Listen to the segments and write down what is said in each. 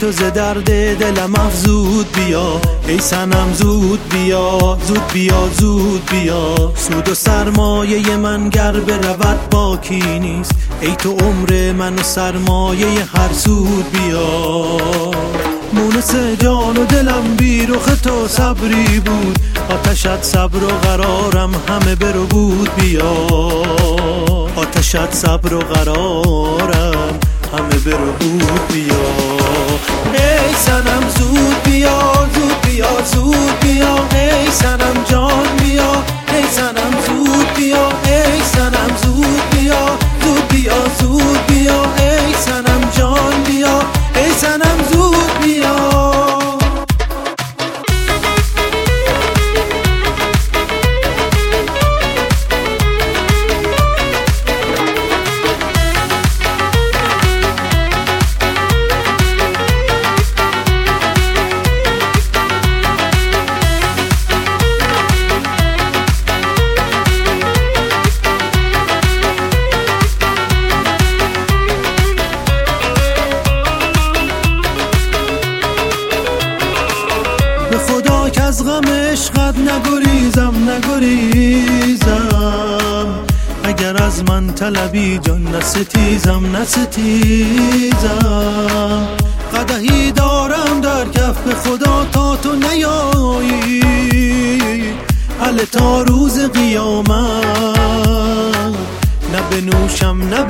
تو ز درد دلم افزود بیا، ای صنم زود بیا، زود بیا، زود بیا. سود و سرمایه من گر برود باکی نیست، ای تو عمر من و سرمایه هر سود بیا. مونس جان و دلم بی رخ تو صبری بود، آتشت صبر و قرارم همه برو بود بیا. آتشت صبر و قرارم همه برو بود بیا. ای صنم زود بیا، زود بیا، زود بیا. ای صنم جان بیا، ای صنم زود بیا. ای صنم زود بیا، زود بیا، زود بیا. ای صنم جان بیا، ای صنم زود بیا. به خدا که از غم عشقت نگریزم، نگریزم. اگر از من طلبی جان نستیزم، نستیزم. قدحی دارم در کف به خدا تا تو نیایی، هله تا روز قیامت نه بنوشم نه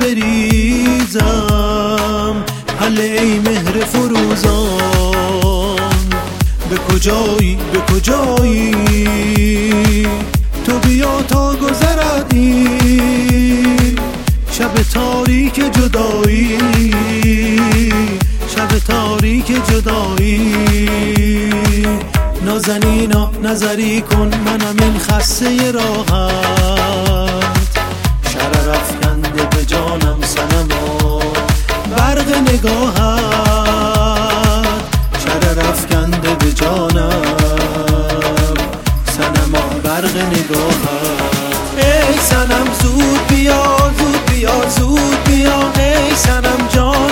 بریزم. هله ای مهر فروزان به کجایی، به کجایی؟ تو بیا تا گذرد این شب تاریک جدایی، شب تاریک جدایی. نازنینا نظری کن منم این خسته راحت، شرر افکنده به جانم صنما برق نگاهت، شرر افکنده به جانم صنما برق نگاهت. ای صنم زود بیا، زود بیا، زود بیا. ای صنم جان